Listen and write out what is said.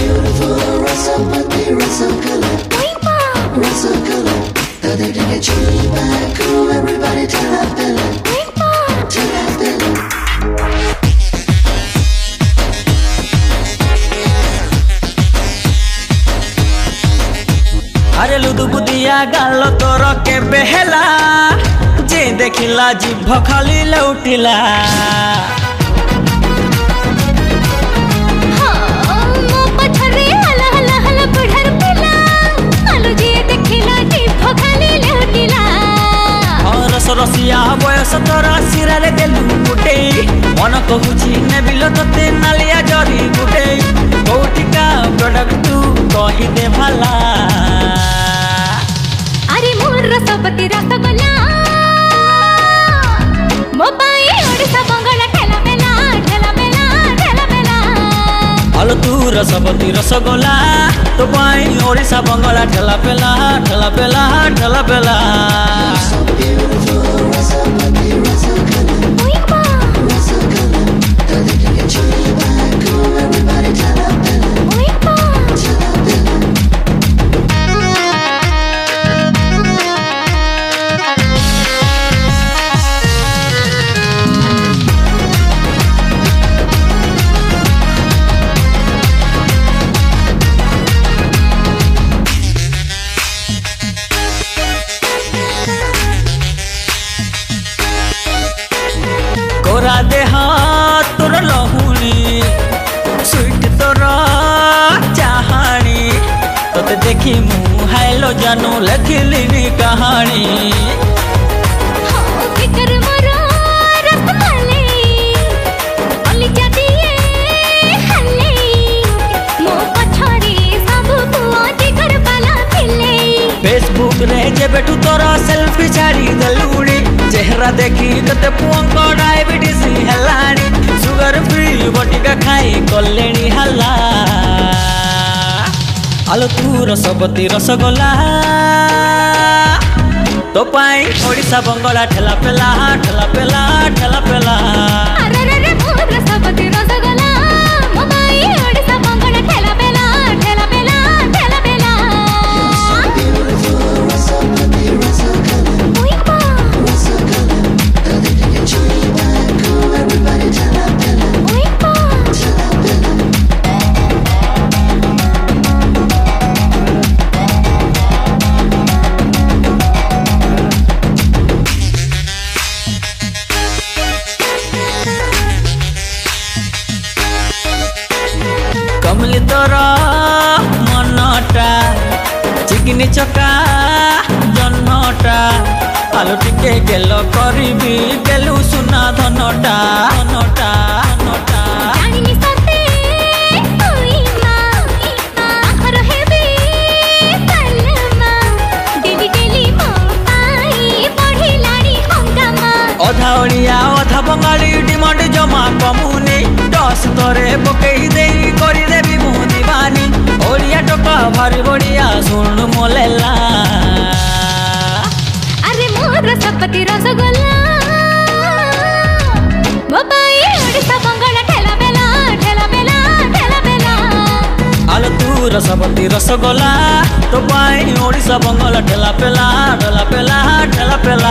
beautiful, Rasapati, Rasagala, Rasagala. The day to get you back, cool, everybody tell that villain, tell that villain. अरे लुदु बुदिया गाल तोर के बेहला जे देखिला जीभ खाली लौटिला रसिया बयस तोर सिरारे देलु गुटे मन कहूची नेबिलो तते नालिया जरी गुटे कोटिका प्रोडक्ट तू कहि दे भला अरे मोर रसपति रसगोला मोबाई ओडिसा बंगला ठेला बेला ठेला बेला ठेला बेला आलो तू रसपति रसगोला तो पाई ओडिसा बंगला ठेला बेला ठेला बेला ठेला बेला Rasapati, Rasagala, Rasagala. The day to get you back, cool, everybody tell that villain, tell that villain. गोरा देहा तोर लहुनी स्वीट तोर चाहानी तोते देखी मु हाइलो जानू लखिलिनी कहानी फेसबुक रे जे बेटू तोरा सेल्फी छाड़ी दलुड़ी चेहरा देखी तते पुअंक डायबिटीज हेलानी सुगर फ्री बटिका खाई कलेनी हल्ला आलो तू रसपति रसगोला तो पाई ओडिसा बंगला ठेला पेला ठेला पेला ठेला पेला अरे रे रे मोर रसपति रसगोला मोबाई ओडिसा बंगला ठेला बेला ठेला बेला ठेला बेला Beautiful, Rasapati, Rasagala, Rasagala. The day to get you back, cool, everybody tell that villain, tell that villain. कमली तोरा मनटा चिकनी चका जन्नटा आलू टिके गेल करिबी गेलु सुना धनटा धनटा धनटा जानिनी सते ओई मां आखर हेबे सलमा देवी गेली मोई पढ़ी लाड़ी हंगामा अधा ओडिया अधा बंगाली डिमांड जमा कमुनी दस तोरे पकई देई करी देबी मु दीवानी ओडिया टका भारी बड़िया सुन मोलेला अरे मोर रसपति रसगोला मोबाई ओडिसा बंगला ठेला बेला ठेला बेला ठेला बेला आलो तू रसपति रसगोला तो पाई ओडिसा बंगला ठेला पेला ठेला पेला ठेला पेला